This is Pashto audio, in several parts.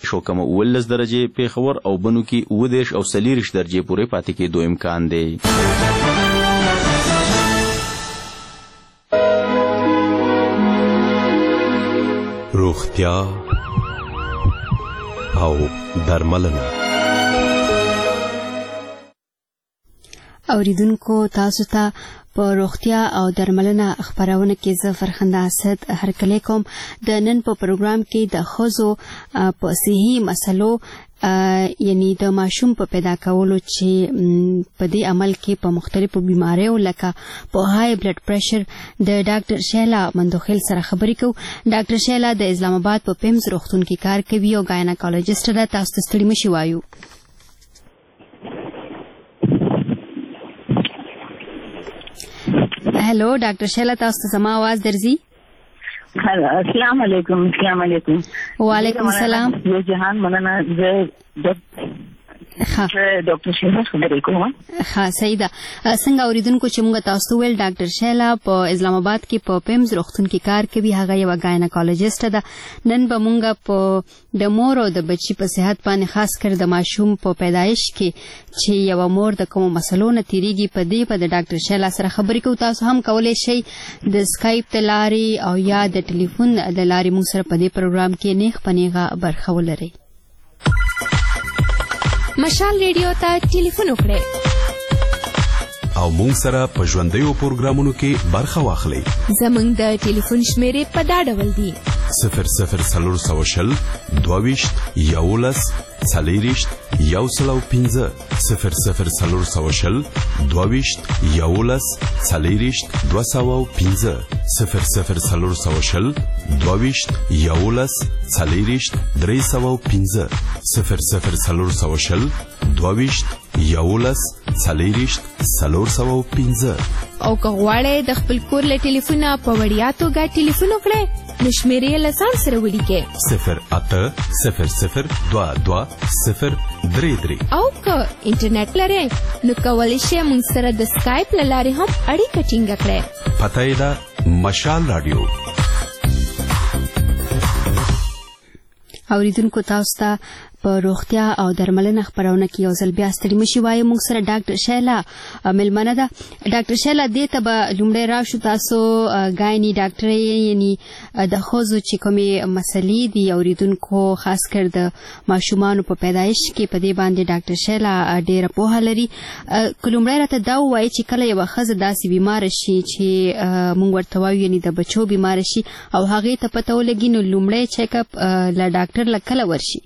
او کم 19 درجه، پیښور او بنو کې 19 او 40 درجه پورې پاتې کېدو امکان دی. روغتیا او درملنه. اوریدونکو تاسو ته په روغتیا او درملنه خبرونه کې زه فرخنده اسد هرکلی کوم. د نن په پروګرام کې د ښځو په صحي مسلو یعنی د ماشوم په پیدا کولو چې په دې عمل کې په مختلفو بیماریو لکه په های بلډ پریشر د ډاکټر شیلا مندوخیل سره خبرې کوو. ډاکټر شیلا د اسلام آباد په پیمز روغتون کې کار کوي او ګایناکولوژیسټ ده. تاسو ته ستړي مشي وایو. هلو ډاکټر شیلا، تاسو ته زما आवाज درځي؟ السلام علیکم. وعلیکم السلام. یو جهان مننه. زه ډاکټر شیلا خبرې کوم. ها صحیح ده. څنګه اوریدونکو چې موږ تاسو ویل ډاکټر شیلا په اسلام آباد کې په پیمز روغتون کې کار کوي، هغه یو ګایناکولوژیسټ ده. نن به موږ په د مور او د بچی په صحت باندې خاص کر د ماشوم په پیدایش کې چې یو مور د کوم مسلو نه تیریږي په دې په د ډاکټر شیلا سره خبرې کوو. تاسو هم کولای شئ د سکایپ د لارې او یا د ټلیفون د لارې موږ سره په دې پروګرام کې نیغ پنیغه برخه ولرئ. مشال ریډیو ته ټلیفون وکړئ او مونږ سره په ژوندیو پروګرامونو کې برخه واخلئ. زمونږ د ټلیفون شمیرې په دا ډول دي: 00 22 11 40 105 00 22 11 40 205 00 22 11 40 305 00 22 11 40 305. او که غواړئ د خپل کور له ټلیفونه په وړیا توګه ټلیفون وکړئ نو شمیرې له ځان سره ولیکئ 080022 او که انټرنیټ لرئ نو کولی شئ موږ سره د سکایپ له لارې هم اړیکه ټینګه کړئ. پته یې ده مشال رادیو. اوریدونکو تاسو ته په روغتیا او درملنه خبرونه کې یو ځل بیا ستړي مشي وایي. موږ سره ډاکټر شیلا ملمنه ده. ډاکټر شیلا دې ته به لومړی راشو. تاسو ګایني ډاکټر یعنی د ښځو چې کومې مسلې دي اوریدونکو خاص کر د ماشومانو په پیدایش کې په دې باندې ډاکټر شیلا ډېره پوهه لري. لومړی راته دا ووایي چې کله یوه ښځه داسې بیماره شي چې موږ ورته وایو یعنی د بچو بیماره شي او هغې ته پته ولګي نو لومړی چیک اپ له ډاکټر له کله ورشي؟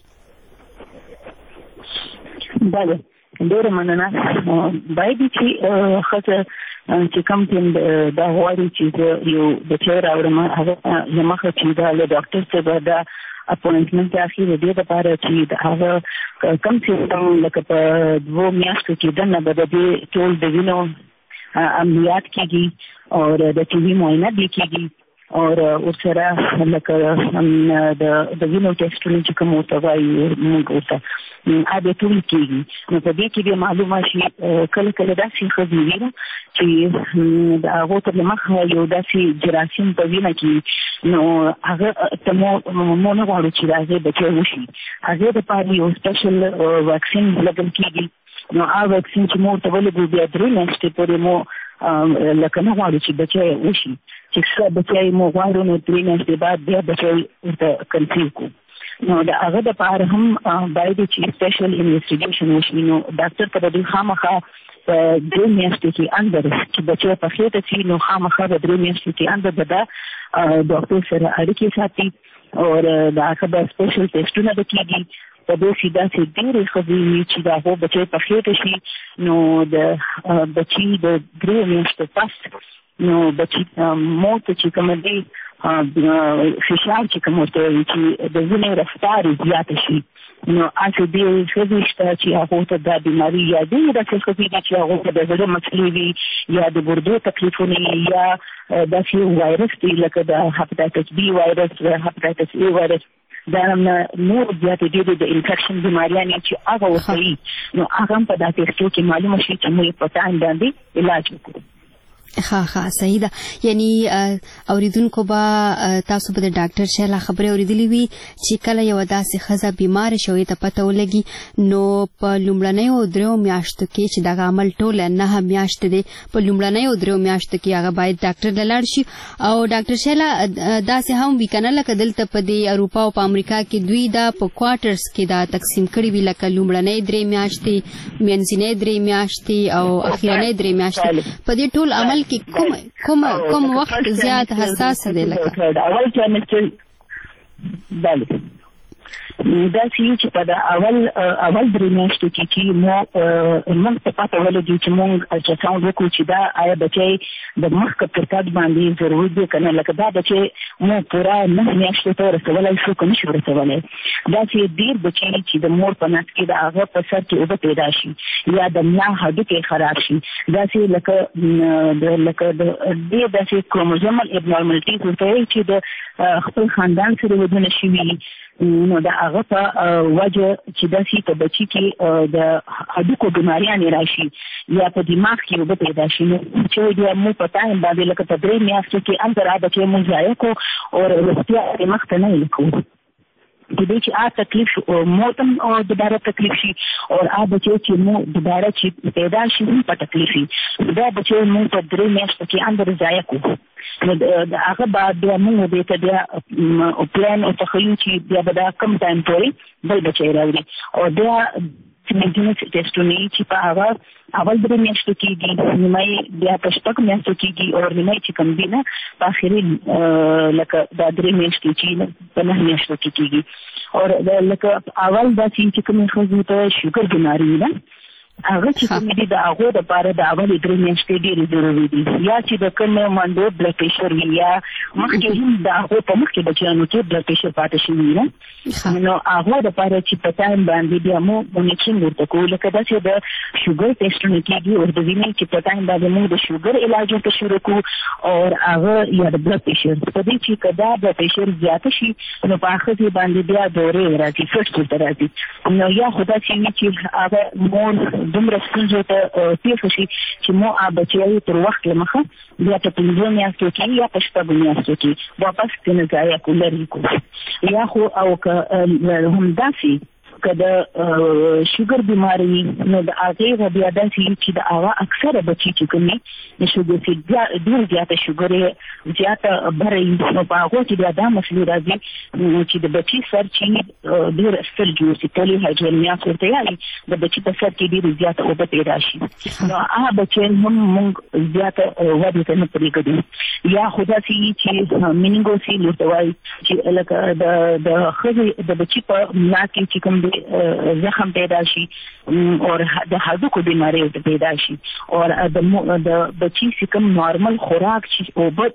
بله ډېره مننه. باید چې ښځه چې کوم ټیم دا غواړي چې زه یو بچی راوړم هغه مخه چې دا له ډاکټر څخه دا اپوینټمنټ اخلي د دې لپاره چې هغه کم څه لکه په 2 میاشتو کې دننه به د دې ټول د وینو عملیات کېږي او د ټي وي معاینه دې کېږي اور ورسره لکه د وینو ټیسټونه چې کوم ورته وایي موږ ورته هغه ټول کېږي. نو په دې کې به معلومه شي کله کله داسې ښځې وي چې د هغو تر مخه یو داسې جراثیم په وینه کې نو هغه ته مو نه غواړو چې د هغې بچی وشي. هغې دپاره یو سپیشل واکسین لګول کېږي. نو هغه واکسین چې مو ورته ولګو بیا 3 میاشتې پورې مو لکه نه غواړو چې بچی وشي. چې ښه بچی مو غواړو نو 3 میاشتې بعد بیا بچی ورته کنسیو کړو. نو د هغه دپاره هم باید چې سپیشل انویسټیګیشن وشي. نو ډاکټر ته به دوی خامخا په 3 میاشتې کې اندر چې بچی په خېټه شي نو خامخا به 3 میاشتې کې اندر به دا ډاکټر سره اړیکې ساتي او د هغه به سپیشل ټیسټونه به کېږي. په داسې ډېرې ښځې وي چې د هغو بچی په خېټه شي نو د بچي د 3 میاشتو پس نو بچي مور ته چې کومه دی فشار چې کوم ورته وایي چې د وینې رفتار زیاته شي نو هسې دې ښځې شته چې هغو ته دا بیماري یا ډېرې داسې ښځې دي چې هغو ته د زړه مسلې وي یا د ګردو تکلیفونه یا داسې وایرس دی لکه د هپاتایټس بي وایرس هپاتایټس اي وایرس دا نور زیاتې ډېرې د انفیکشن بیماریانې چې هغه ورته وي نو هغه هم په دا ټیسټو کې معلومه شي چې موږ په ټایم باندې علاج وکړو. ها صحیح ده. یعنی اوریدونکو با تاسو به ډاکټر شیلا خبرې اوریدلې وي چې کله یو داسې ښځه بیمار شوې ته پته ولګي نو په لومړنیو 3 میاشتو کې چې دغه عمل ټول 9 میاشتې دی په لومړنیو 3 میاشتو کې هغه باید ډاکټر ته لاړ شي. او ډاکټر شیلا داسې هم وی کنه لکه دلته په دې اروپا او په امریکا کې دوی دا په کوارټرز کې دا تقسیم کړي وی لکه لومړنۍ 3 میاشتې منځنۍ 3 میاشتې او اخیرنۍ 3 میاشتې په دې ټول عمل کې کوم وخت زیات حساس دی لکه اول ټرایمستر بله دا چې په اول 3 میاشتو کې موږ ته پته ولګي چې موږ الټراساوند وکړو چې دا آیا بچی د مخ په ترتیب باندې ضروري دی کنه لکه دا بچی موږ پورا 9 میاشتو ته رسولای شو کنه شو رسولای دا چې ډیر بچی چې د مور په نس کې د هغه په سر کې اوبه پیدا شي یا د ملا هډوکي خراب شي دا چې لکه د داسې کروموزومل ابنورمالټیز ورته چې د خپل خاندان سره ودونه شي نو دا هغه په وجه چې داسې په بچی کې د هډوکو بیماریانې راشي یا په دماغ کې اوبه پیدا شي نو چې دوی مو په ټایم باندې لکه په 3 میاشتو کې اندر بچی مو ضایع کو او روغتیا یې مخ ته نه لیکو دې چې تکلیف موتم او دوباره تکلیف شي او بچی چې مو دوباره چې پیدا شي په تکلیف دا بچی مو په 3 میاشتو کې اندر ضایع کو نو هغه بعد موږ دې ته بیا پلان او تخیل چې بیا به دا کم ټایم پورې بل بچی راوړي او بیا سیمنټینس ټیسټونه چې په هغه اول 3 میاشتو کېږي نیمه بیا په 6 میاشتو کېږي او نیمه چې کم دی نه په اخري لکه دا 3 میاشتې چې په 9 میاشتو کې کېږي او لکه اول دا چې کوم خزو ته شوګر بیماری ده هغه چې کوم دي د هغه د لپاره د اول 3 میاشتې ډېرې ضروري دي یا چې د کوم منډو بلډ پريشر یا مخکې هم د هغه په مخکې بچیانو کې بلډ پريشر پاتې شي نه نو هغه د لپاره چې په ټایم باندې بیا مو مونیټرینګ ورته کوو لکه دا چې د شوګر ټیسټونه کېږي او د وینې چې په ټایم باندې موږ د شوګر علاج ورته شروع کوو او هغه یا د بلډ پريشر په دې چې کدا بلډ پريشر زیات شي نو په هغه باندې بیا دورې راځي فرست راځي نو یا خدا چې هغه مون دومره ستونزو ته پیښ شي چې مو بچیو تر وخت لمخه بیا په 15 میاشتو کې یا په 6 میاشتو کې واپس کنه ځای کولري کو یا خو او که هم داسي کله شوګر بیماری نو د هغه بیا داسي چې د هغه اکثره بچی چې کومي د شوګر چې ډیر زیاته شوګر زیاته بري نو په هغه کې بیا دا مسله راځي چې د بچی سر چې ډیر ستر جوړ شي پولی هایدرونیا ورته یالي د بچی په سر کې ډیر زیاته اوبه پیدا شي نو هغه بچی هم موږ زیاته وادي ته نه پریږدو یا خدا سي چې مینینګوسي لوتوي چې لکه د خزي د بچی په ملا کې چې کوم زخم پیدا شي او د هډوکو بیماری پیدا شي او د بچی چې کوم نارمل خوراک چې او د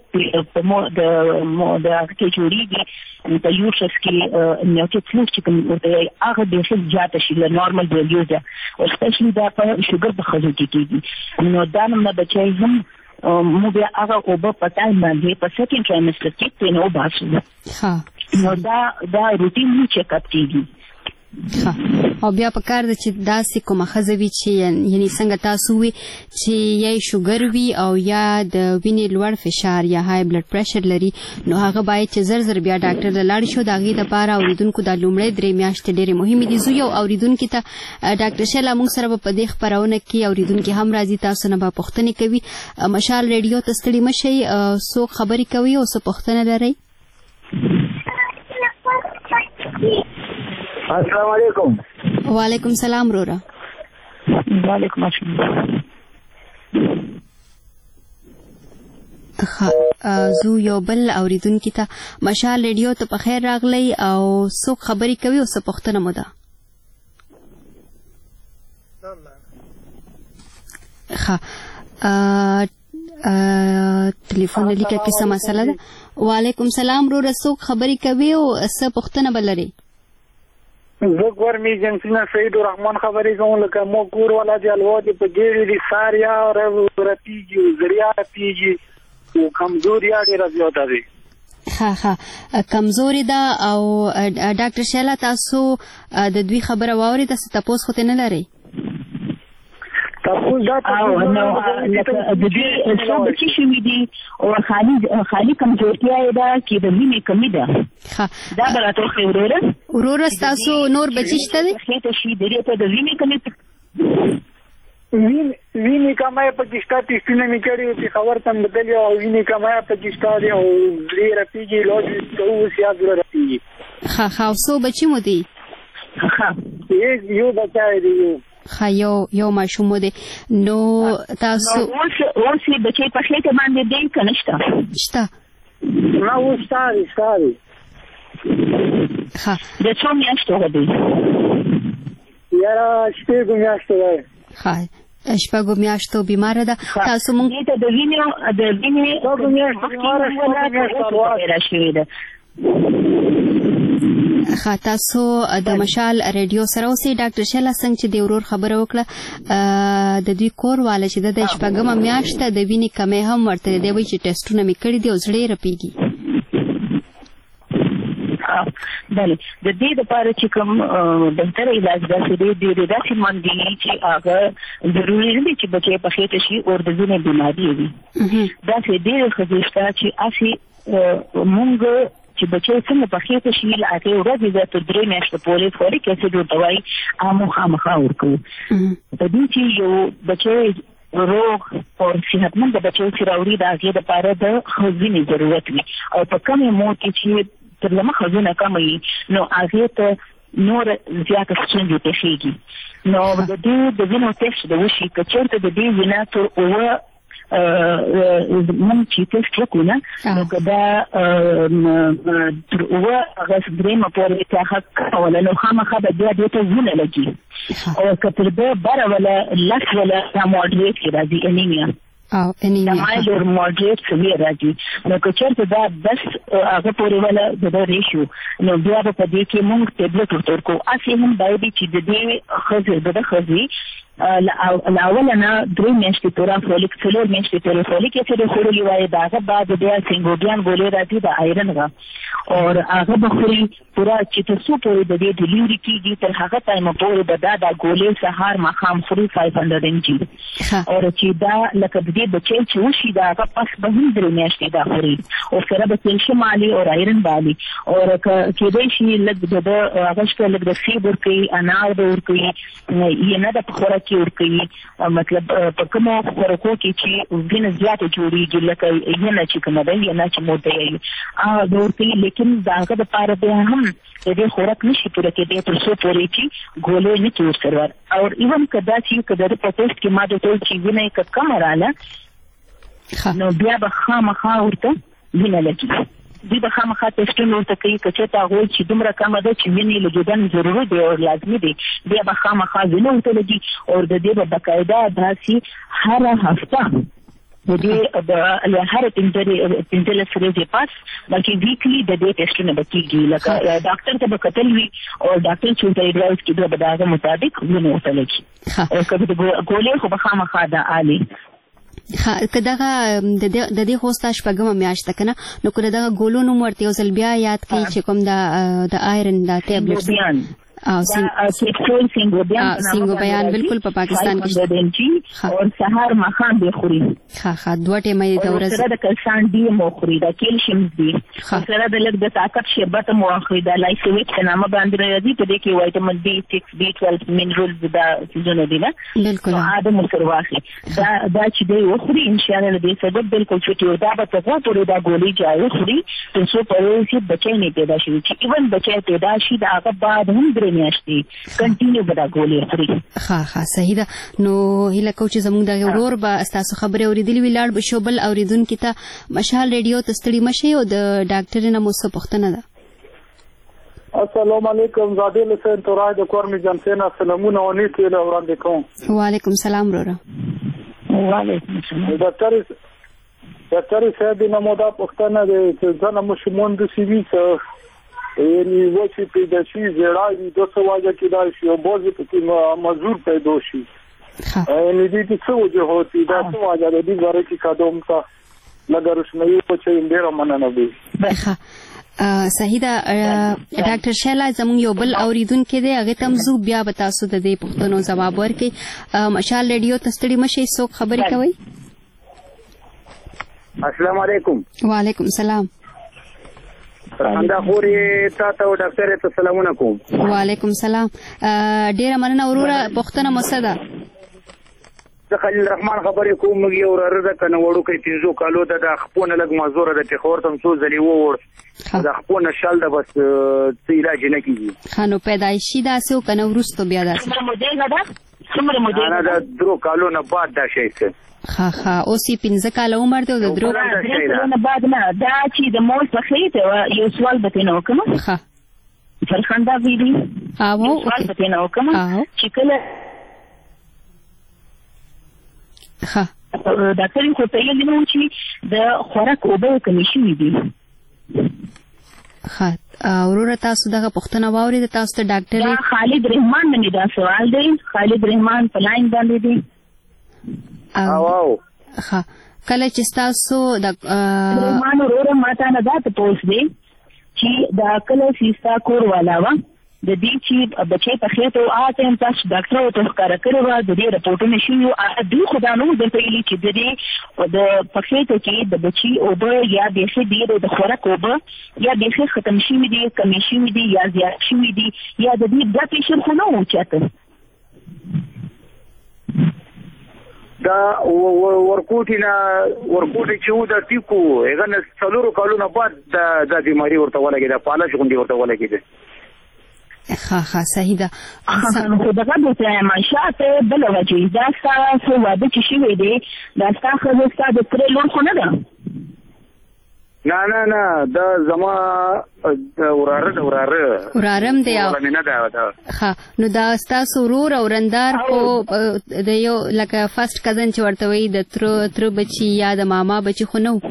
کې جوړیږي په یوشس کې نیوټریټ چې کوم ورته هغه د څه زیات شي له نارمل ویلیوز او سپیشلی دا په شوګر په خزو کې کېږي نو دا نه بچي هم مو بیا هغه او په ټایم باندې په سیکنډ ټرایمستر کې نو باسو نو دا روټین چیک اپ کېږي او بیا په کار د چې داسې کومه ښځه وي چې یعنی څنګه تاسو وي چې یا شوګر وي او یا د وینې لوړ فشار یا های بلډ پريشر لري نو هغه باید چې زر بیا ډاکټر ته لاړ شي د هغې دپاره اوریدونکو د لومړۍ 3 میاشتې ډېرې مهمې دي زه یو اوریدونکي ته ډاکټر شیلا موږ سره به په دې خپرونه کې اوریدونکي هم راځي تاسو نه به پوښتنې کوي مشال ریډیو ته ستړي مه شئ څوک خبرې کوي او څه پوښتنه لرئ السلام علیکم وعلیکم سلام رورا وعلیکم السلام زو یو بل اوریدونکي ته مشال ریډیو ته په خیر راغلی او څوک خبرې کوي او څه پوښتنه مو ده ټلیفون لیکه کې څه مسله ده وعلیکم سلام رورا څوک خبرې کوي او څه پوښتنه به لري زه ګورمي جنسینا سعید الرحمن خبرې کوم لکه مو کور والا دی الوادي په ګيري دي ساریا رتیږي زړیا رتیږي او کمزوري ډېره زیاته دي ها کمزوري ده او ډاکټر شیلا تاسو د دوی خبره واوري تاسو خو نه لري تاسو دا او نو د دې څو بچی شوي دي او خالي کمزورتیا ده چې د وینې کمی ده دا براتو وروره تاسو نور بچی شته دي خېته شي د دې په د وینې کمی وینې کمای پاکستان ټیسټونه میکړي چې خبر تم بدلی او وینې کمای پاکستان او درې رپیږي لوډ ته سیاست رپیږي ها څو بچی مو دي یو بچای دی یو ماشوم دی نو تاسو اوس بچی په خېټه باندې دی کنه شته ما وستاري ها د څو میاشتو دی یاره شپږ میاشتو دی ها شپږ میاشتو بیمار ده تاسو مونږ ته د وینې تاسو د مشال ریډیو سره اوسئ ډاکټر شیلا څنګه چې د ورور خبره وکړه د دوی کور والا چې د شپږمه میاشت د وینې کمی هم ورته دی وایي چې ټیسټونه مې کړي دي او زړه رپیږي بله د دې لپاره چې کوم بهتر علاج داسې دی داسې مندي چې هغه ضروري نه دی چې بچی په خېټه شي او د ځینې بیماري وي داسې ډېرې ښځې شته چې هسې مونږ چې بچی څنګه په خېټه شي له هغې ورځې زه تر 3 میاشتې پورې فولیک اسید ورته وایي هغه خامخا ورکوو په دې چې یو بچی روغ او صحتمند د بچی چې راوړي د هغې دپاره د ښځینې ضرورت وي او په کمې مور کې چې تر لمه خزونه کمه وي نو هغې ته نور زیاته ستونزې پېښېږي نو د دې د وینو ټیسټ د وشي که چېرته د دې وینه تر 9 مونږ چې ټیسټ وکړو نه نو که دا تر 9 هغه درېیمه پورې که هغه کوله نو خامخا به بیا دې ته وینه لګي او که تر ده بره وله 10 وله دا موډریټ کې راځي انیمیا او انیمیا دا مایلډ اور موډریټ سویر راځي نو که چېرته دا بس هغه پورې وله د ریشو نو بیا به په دې کې مونږ ټیبلټ ورته ورکوو هسې هم باید چې د دې ښځې د ښځې له اوله نه 3 میاشتې پوره فولیک 4 میاشتې پورې فولیک اسید خوړلي وای د هغه بعد بیا سینګوډیان ګولۍ راځي د آیرن غه او هغه به خوري پوره چې تر څو پورې د دې ډیلیوري کېږي تر هغه ټایمه پورې به دا ګولۍ سهار ماښام خوري 500 mg او چې دا لکه د دې بچی چې وشي د هغه پس به هم 3 میاشتې دا خوري او سره به کیلشیم عالي او آیرن به عالي او کېدای شي لږ د هغه شته لږ د سیب ورکوي انار به ورکوي یې نه د په خوراک کې ورکوي مطلب په کومو خوراکو کې چې وینه زیاته جوړېږي لکه ینه چې کومه ده ینه چې موده یې هغه ورکوي لیکن د هغه دپاره بیا هم د دې خوراک نشي پوره کېدی تر څو پورې چې ګولۍ نه کړي ورسره او ایون که دا چې که د په ټیسټ کې ما درته ویل چې وینه یې که کمه راله نو بیا به خامخا ورته وینه لګي دوی به خامخا ټیسټونه ورته کوي که چېرته هغه وایي چې دومره کمه ده چې وینې لګېدن ضروري دی او لازمي دی بیا به خامخا وینه ورته لګي او د دې به باقاعده داسې هره هفته د دې د هر 15 ورځې پس بلکې ویکلی د دې ټیسټونه به کېږي لکه ډاکټر ته به کتل وي او ډاکټر چې ورته اډوایس کېده به د هغه مطابق وینه ورته لګي او که د ګولۍ خو به خامخا ده عالي که دغه د دې خو ستا شپږمه میاشت ده که نه نو که دغه ګولو نوم ورته یو ځل بیا یاد کړي چې کوم د آیرن دا ټیبلټس سینګوبیان بالکل په پاکستان کې او سهار ماښام به خوري ها 2 ټیمه د ورځې سره د کلسان دی مو خوري دا کیلشیم دی سره د لږ د طاقت شربت مو خوري دا لایسویټ څه نامه باندې راځي په دې کې وایټامین B6 B12 مینرالز دا څه دي نه بالکل ادم سره واخلي دا چې دی وخوري ان شاء الله دې سبب بالکل چې دا به ته پورې دا ګولۍ جای خوري تر څو پرې چې بچی نه پیدا شي چې ایون بچی پیدا شي دا هغه بعد هم میاشتې کنټینیو به دا ګولۍ خوري ها صحیح ده نو هیله کوم چې زموږ د ورور به ستاسو خبرې اورېدلې وي لاړ به شو بل اورېدونکي ته مشال ریډیو ته ستړي مشئ او د ډاکټر نه مو څه پوښتنه ده السلام علیکم زادی لسین تورای د کور می جنسینا سلامونه او نیت له وړاندې کوم وعلیکم السلام وروره وعلیکم السلام ډاکټر صاحب نه مو دا پوښتنه ده چې ځنه مو شمون د سی وی څه یعنی وچی پیدا شي زړای د څه واجه کې دا شی او بوزي په مزور پیدا شي یعنی دې څه وجه هوتی دا څه واجه د دې غره کې قدم تا لګر شمې په چې ډیر مننه وي صحیح ده ډاکټر شیلا زموږ یو بل اوریدونکو دی هغه تم زو بیا به تاسو د دې پوښتنو ځواب ورکړي مشال ریډیو ته ستړي مشئ څوک خبرې کوي السلام علیکم وعلیکم السلام دا خوري تاسو ډاکټر ته سلامونه کوم وعلیکم السلام ډیره مننه وروره پوښتنه مصدا د خلیل الرحمن خبرې کوم موږ یو ورته کنه وړو کې 300 کالو د خپونه لګ مزوره د تخور تم څو ځلې وور د خپونه شال د بس څه علاج نه کیږي خانو پیدایشي داسې او کنه ورستو بیا داسې څومره مودې نه د درو کالو نه بعد دا شي څه ها اوسې 15 کال عمر دی د درو کالو نه بعد نه دا چې د مول په خېته یو سوال به نه وکم ها فرخنده ویلي او سوال به نه وکم چې کله ها ډاکټر خو ته یې نو چې د خوراک اوبه کمی شوې دي ها اورور تاسو دغه پښتنه واوري د تاسو ته ډاکټر خالد رحمان نه دا سوال دی خالد رحمان په لاین باندې دی او ها کله چې تاسو د رحمان اورور ماته نه دا ته پوښ دی چې دا کله سیستا کور والا و د دې چې بچي په خېټه او آته هم تاسو ډاکټر او ته ښکارا کړو د دې رپورټونه شوی او دوی خدانو د پیلي چې د دې د په خېټه کې د بچي او د یا د څه دی د خوراک او یا د څه ختم شوی دی کمی شوی دی یا زیات شوی دی یا د دې د پیشن خو نو چاته دا ورکوټي چې و د تیکو هغه نه څلورو کالونو بعد د بیماری ورته ولګي د پالش غونډي ورته ولګي ها صحیح ده خو دغه د معاشات بل وجه دا تاسو واده چې شوی دی دا تاسو د تر لور خو نه ده نه دا زما ورارم دی نه ده ها نو دا تاسو ورور او رندار خو د یو لکه فرست کزن چې ورته وي د تر بچي یا د ماما بچي خو نه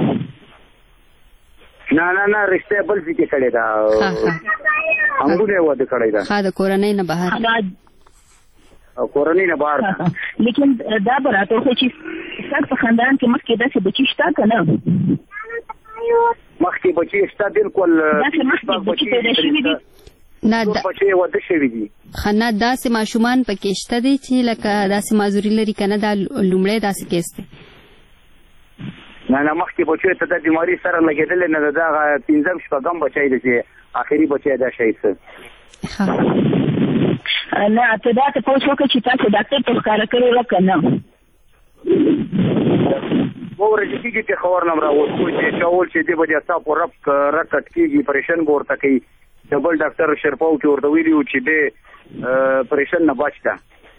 نه رشتہ بل ځکه کړی دا انګونه واده کړی دا ها د کورنۍ نه بهر او کورنۍ نه بهر لیکن دا براته خو چې څنګه په خاندان کې مخکې داسې بچی شته کنه مخکې بچی شته بالکل بچی پیدا شوی دي نه بچی واده شوی دي خنه داسې ماشومان پکې شته دي چې لکه داسې مازوري لري کنه دا لومړی داسې کیس دی نه مخکې بچی ته د بیماری سره لګیدل نه دا 15 شپږم بچی دی چې اخري بچی دا شي څه نه ته دا ته پوښتنه کوي چې تاسو ډاکټر ته ښکارا کړی وکنه ورته چې خبر نه راوځي چې چاول چې دی بده تاسو رب رکټ کیږي پریشن ورته کوي ډبل ډاکټر شرپاو کې ورته ویلو چې دی پریشن نه بچتا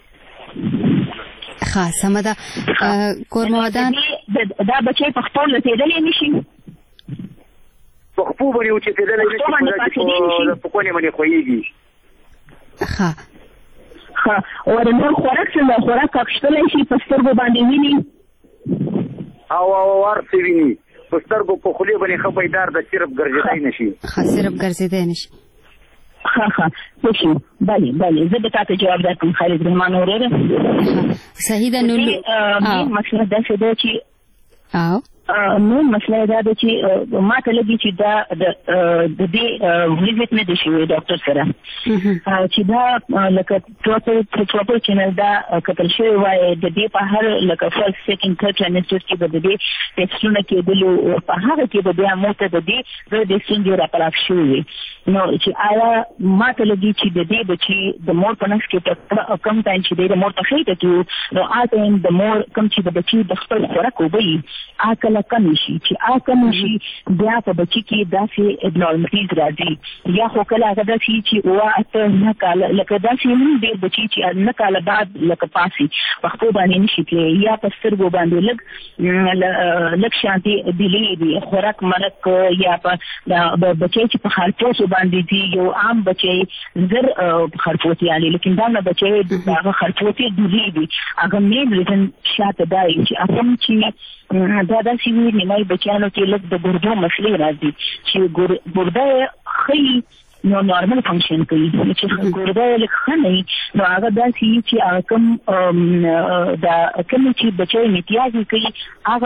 ها سمدا کورمودان دا بچي په خپل لټېدلې نشي په خپل باندې چې تدلې نشي په کومه باندې خوېږي ها او د نور خوراک څنګه خوراک کښتلې شي په سترګو باندې ویني او ورته ویني په سترګو په خولي باندې خپېدار د صرف ګرځېدای نشي صرف ګرځېدای نشي ها خوشي بله زه به تاسو جواب درکوم خالد رحمان اوره صحیح ده نو مسله دا څه ده چې نو مسله دا ده چې ما ته لګي چې دا د دې ویزټ نه دي شوی ډاکټر سره چې دا لکه پروپر چینل دا کتل شوی وای د دې په هر لکه فرست سیکنډ ثرډ ټرایمستر کې د دې ټیسټونه کېدلو په هغه کې د بیا موته د دې د څنګه راپلاف شوی نو چې آیا ما ته لګي چې د دې بچي د مور په نس کې کم ټایم چې د مور په خېټه کې نو اته د مور کم چې د بچي د خپل خوراک وبي اکل کم شي چې کم شي بیا په بچي کې داسې ابنورمالټیز راځي یا خو کله هغه داسې چې اته نه کال لکه داسې هم د بچي چې نه کال بعد لکه پاسي وختو باندې نشي کې یا په سترګو باندې لږ شانتي دی خوراک مرک یا په بچي چې په خرچو باندې دی یو عام بچي زر خرچوتي علي لیکن دا نه بچي دا خرچوتي دی هغه مین ریزن شاته دی چې اهم چې دا داسې وي نیمای بچیانو کې لږ د ګردو مسلې راځي چې ګرده خی نو نارمل فنکشن کوي چې ګرده لږ ښه نه نو هغه داسې چې کوم چې بچی امتیاز کوي هغه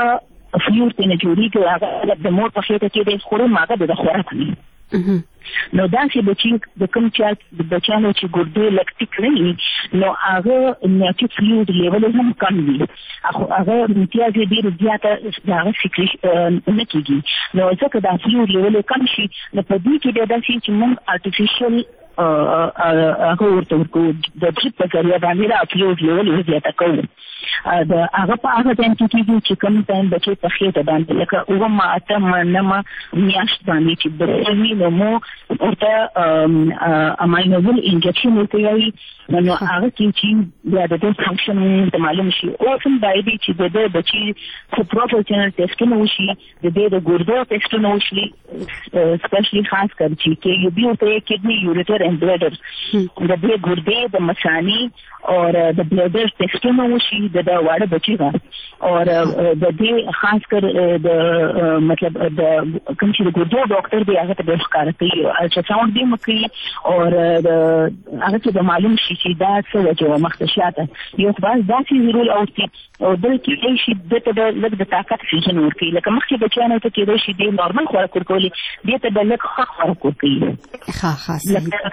فلویډ ته نه جوړیږي هغه د مور په خېټه کې د خوري ماده د خوراک نه نو دا چې بچی د کوم چا د بچانو چې ګردې لکټیک نه نو هغه نیټیک فلویډ لیول هم کم وي هغه امتیاز ډیر زیاته هغه سیکریش نه کیږي نو ځکه دا فلویډ لیول کم شي نو په دې کې دا چې موږ آرټیفیشل هغه ورته ورکو د ډریپ په ذریعه باندې دا فلویډ لیول زیاته کوو د هغه په هغه ټایم کې کېږي چې کوم ټایم بچی په خېټه باندې لکه اومه اته نمه میاشت باندې چې بچی نو مو ورته اماینوزل انجکشن ورکوي نو هغه چې بیا د دې فنکشن ته معلوم شي او هم باید چې د بچی په پروفیشنل ټیسټونه وشي د دې د ګردو ټیسټونه وشي سپیشلی خاص کر چې یو بیو ته کډنی یوریټر اند بلیډر د دې ګردې د مثاني او د بلیډر ټیسټونه وشي د واړه بچی کا او د دې خاص کر د مطلب د کوم چې ګردو ډاکټر دی هغه ته ښکار کوي الټراساوند دی مکي او هغه ته معلوم شي چې دا څه وجه مختشاته یو خاص داسې ضرور او بلکې شي د لږ د طاقت فیشن ورکی لکه مخکې بچیانو ته کېدای شي د نورمال خوراک ورکولي دې ته د لږ ښه خوراک ورکوي خاص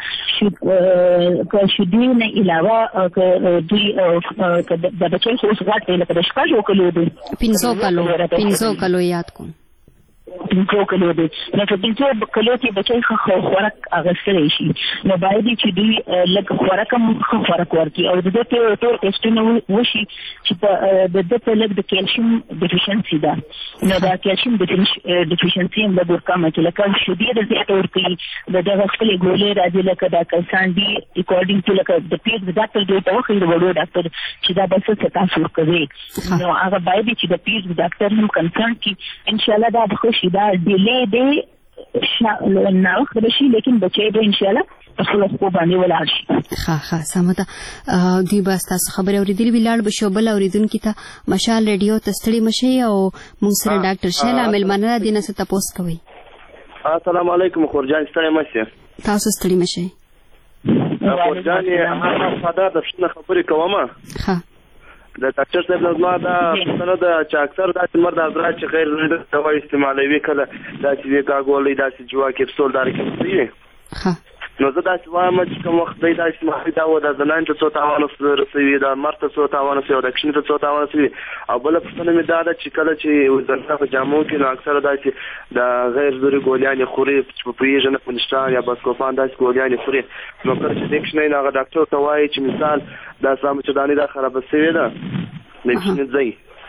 لکه شدي نه علاوه دوی د بچی خو غاټ لکه د شپږ کلو دی 500 کلو یاد کوم 500 کلو دی نو په 500 کلو کې بچی خو خوراک اغستلی شي نو باید چې دوی لکه خوراک هم خوراک ورکړي او د دې په ټول ټیسټونه وشي چې د دې په لږ د کیلشیم ډیفیشنسي ده نو دا کیلشیم ډیفیشنسي هم د ورکامه کې لکه شدید زیات ورکړي د دغه خپل ګولې راځي لکه دا کلسان دی اکورډینګ ټو لکه د پیډ ډاکټر دی ته خو د وړو ډاکټر چې دا بس څه تاسو ورکوي نو هغه باید چې د پیډ ډاکټر هم کنسرن کی ان شاء الله دا به شي دا ډیلې دی نو خبرشي لیکن بچي به ان شاء الله خپل خو باندې ولاړ شي ها سمته دوی بس تاسو خبر اوریدل ویلاړ به شوبل اوریدونکو ته مشال ریډیو تستړي مشي او موږ سره ډاکټر شیلا ملمنه دینه څه تاسو کوي السلام علیکم خورجان ستړي مشه تاسو ستړي مشه خورجان هغه فدا د خبرې کومه ها د ډاکټر صاحب لازمه دا څنګه د چې اکثر د مرد حضرات چې غیر ضروري دوا استعمالوي کله دا چې کاګولې دا چې جوا کپسول دار کوي ها نو زه دا چې وایم چې کوم وخت دا استعمال دا و د زنان ته څو تاوان رسوي دا مرد ته څو تاوان رسوي د کښینه ته څو تاوان رسوي او بل څه نه مې دا چې کله چې وزنه په جامو کې نو اکثر دا چې د غیر ضروري ګولیان خوري په پیژنه پنځټان یا بسکوفان دا ګولیان خوري نو کله چې د کښینه هغه ډاکټر ته وایي چې مثال دا سم چې دانی دا خراب شوی ده نه کښینه ځي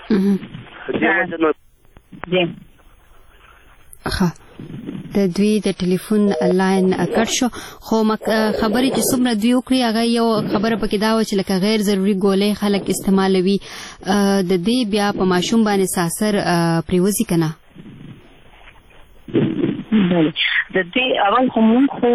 ها د دوی د ټلیفون لاین کټ شو خو خبرې چې څومره دوی وکړي هغه یو خبره پکې دا و چې لکه غیر ضروري ګولې خلک استعمالوي د دې بیا په ماشوم باندې ساسر پریوزي کنه د دې اول هم خو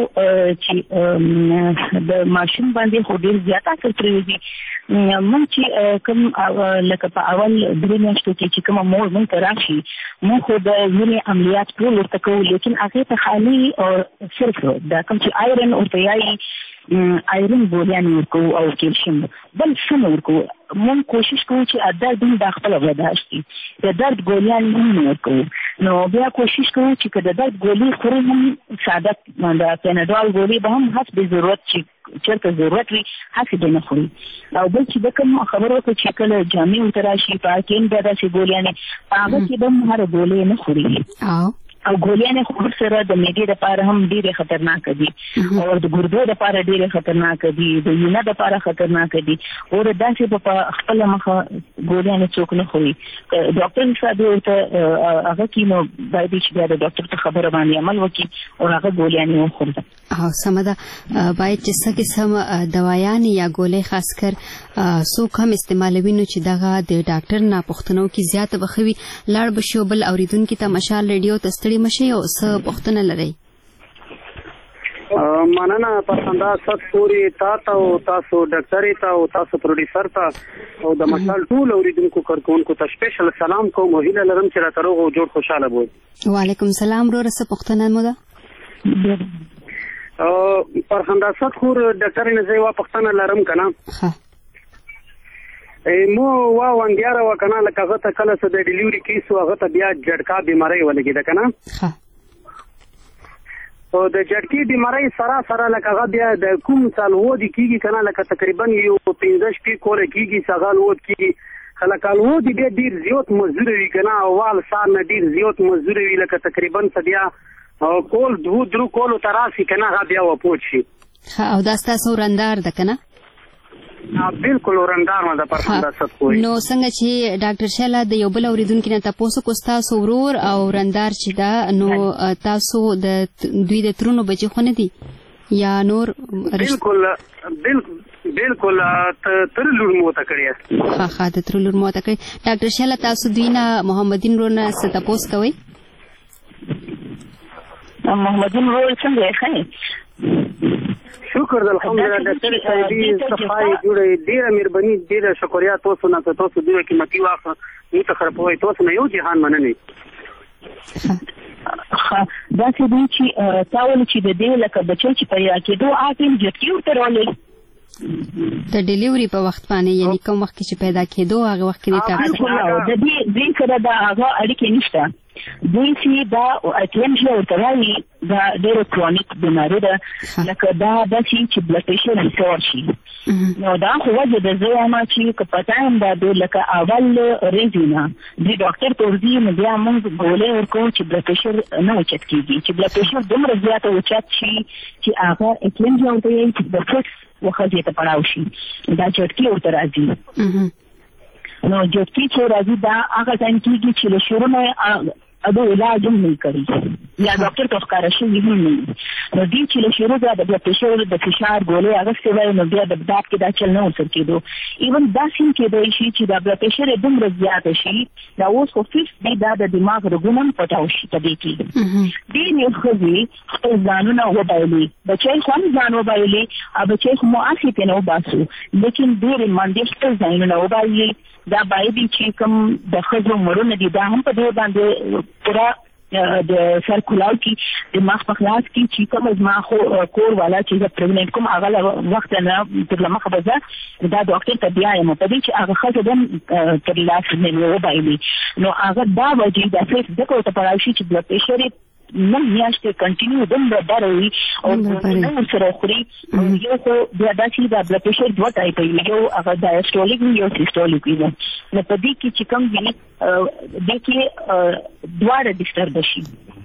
چې د ماشوم باندې خو ډیر زیات اثر پریوزي مونږ چې کوم لکه په اول درې میاشتو کې چې کوم مور مونږ ته راشي مونږ خو د وینې عملیات ټول ورته کوو لیکن هغې ته خالي او صرف دا کوم چې آیرن ورته یایي آیرن ګولیان ورکوو او کیلشیم بل څه نه ورکوو مونږ کوشش کوو چې درد هم دا خپله برداشت کړي د درد ګولیان هم نه ورکوو نو بیا کوشش کوو چې که د درد ګولۍ خوري هم ساده د پیناډول ګولۍ به هم حسب ضرورت چې چېرته ضرورت وي هسې به نه خوري او بل چې د کوم خبره وکړو چې کله جامې ورته راشي په هغه کې هم بیا داسې ګولیانې په هغه کې به هم هره ګولۍ نه خوري او ګولیانې خو سره د معدې لپاره هم ډېرې خطرناکه دي او د ګردو لپاره ډېرې خطرناکه دي د وینه لپاره خطرناکه دي او داسې په خپله مخه ګولیانې څوک نه خوري ډاکټر صاحب ورته هغه کې نو باید چې بیا د ډاکټر ته خبره باندې عمل وکړي او هغه ګولیانې وخوري سمه ده باید چې څه قسم دوايانې یا ګولۍ خاص کر څوک هم استعمالوي نو چې دغه د ډاکټر نه پوښتنو کې زیاته بخوي لاړ بشي بل اوریدونکو ته مشال ریډیو ته مشي او څه پوښتنه لري مننه پسنده ست پوری تاسو ډاکټر ته او تاسو پروډوسر ته او د مشال ټول اوریدونکو کارکونکو ته سپیشل سلام کوم او هیله لرم چې راته روغ او جوړ خوشاله وي وعلیکم السلام ورو څه پوښتنه مو ده پسنده ست خور ډاکټر نه زیوا پوښتنه لرم کنه مو وانګیاره وکنه لکه هغه ته کله څه د ډیلیوري کیس هغه ته بیا جړکا بیماری ولګېده کنه او د جړکی بیماری سره لکه هغه بیا د کوم سال ودی کیږي کنه لکه تقریبا یو 15 شپې کوله کیږي سغال ود کیږي خلک الو دي ډیر زیات مزدور وي کنه اول سال نه ډیر زیات مزدور وي لکه تقریبا بیا کول درو کولو تراسي کنه هغه بیا وپوت شي او دا تاسو ورندار ده کنه بالکل ورندار ما د پرخنداست کوی نو څنګه چې ډاکټر شیلا د یو بل اوریدونکو نه تاسو کو تاسو ورور او ورندار چې دا نو تاسو د دوی د ترونو بچی خونه دي یا نور بالکل تر لور مو تکړی ها د تر لور مو تکړی ډاکټر شیلا تاسو دوینه محمدین رونه ستاسو کوي محمدین رول څنګه ښه شکر الحمدلله ډاکټر صاحبي صفای جوړې ډیره مهرباني ډیره شکریا تاسو نه تاسو دوی قیمتي واخ نو ته خرپوي تاسو نه یو جهان مننه دا چې دوی چې تاول چې د دې لکه بچی چې پیدا کېدو اټیم جټیو ترولې د ډیلیوري په وخت باندې یعنی کوم وخت چې پیدا کېدو هغه وخت کې تاسو د دې سره دا هغه اړیکې نشته دوی چې دا اټیم چې ورتوي دا ډېر کرونیک بیماری ده لکه دا د چې بلډ پريشر انسور شي نو دا خو وجه د زما چې کپتایم دا د لکه اول ریزینا دی ډاکټر تورځي نو بیا موږ ګولې ورکو چې بلډ پريشر نه اوچت کیږي چې بلډ پريشر دومره زیات اوچت شي چې هغه اټیم چې ورته چې د فکس وخت ته پړاو شي دا چټکی ورته راځي نو چټکی چې راځي دا هغه ځان کېږي چې له شروع نه ابو علاج هم نه کوي یا ډاکټر ته ښکارا شي هم نه نو دې چې له شروع د بلډ پريشر د فشار ګولې هغه څه وایي نو بیا د بدات کې دا چل نه وسر کېدو ایون دا سیم کې دی شي چې د بلډ پريشر دومره زیات شي دا اوس خو فکس دی دا د دماغ رګونم پټاو شي ته دې کې دې نه خوځي خپل ځانونه وبایلي بچي هم ځان وبایلي او بچي هم اخی ته نو باسو لیکن ډېر باندې خپل ځانونه وبایلي دا باید چې کوم د خزو مړونه دي دا هم په دې باندې پورا د سرکولاو کې د مخ په خلاص کې چې کوم ما خو کور والا چې د پرېګننټ کوم هغه وخت نه تر لمخه بځه دا ډاکټر ته بیا یم په دې چې هغه خزه د تر لاس نه وبایلي نو هغه دا وجه د فیس دغه ته پراشي چې بلډ پريشر نه میاشتې کنټینیو دومره ډاروي او نو سره خوري یو خو بیا دا چې د بلډ پريشر دوه ټایپ یو هغه ډایسټولیک یو سیسټولیک وي نو په دې کې چې کوم وي د کې دواړه ډیسټرب شي